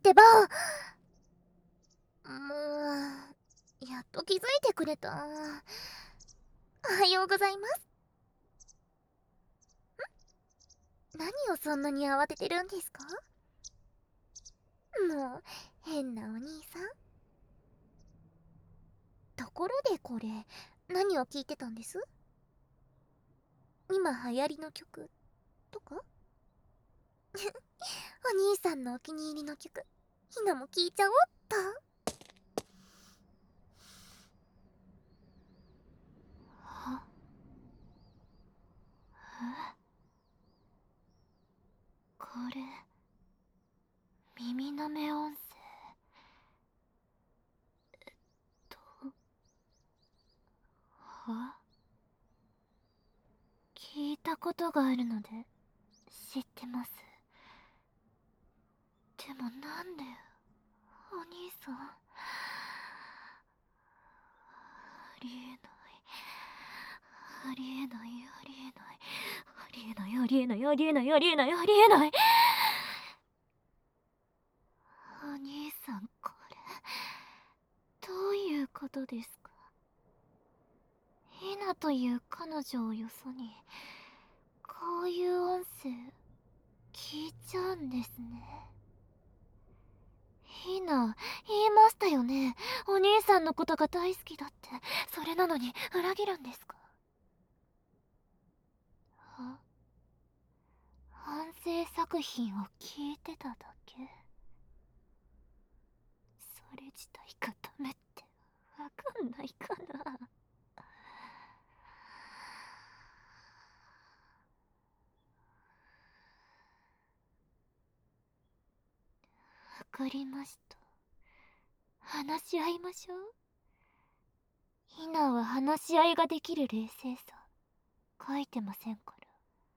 ってば。もう、やっと気づいてくれた。おはようございます。何をそんなに慌ててるんですか？もう、変なお兄さん。ところでこれ、何を聞いてたんです？今流行りの曲とか？お兄さんのお気に入りの曲、ひなも聴いちゃおっと。 はえ、これ耳の目音声とは聞いたことがあるので知ってます。でもなんでお兄さん、ありえない、ありえない、ありえない、ありえない、ありえない、ありえない、ありえない、ありえない。お兄さん、これどういうことですか？ひなという彼女をよそにこういう音声聞いちゃうんですね。ひな、言いましたよね。お兄さんのことが大好きだって。それなのに裏切るんですか？あ、反省作品を聞いてただけ。それ自体がダメってわかんないかな。わかりました。話し合いましょう。ひなは話し合いができる冷静さ書いてませんから。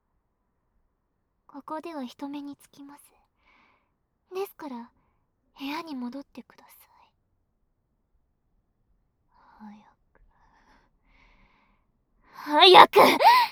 ここでは人目につきます。ですから部屋に戻ってください。早く早く。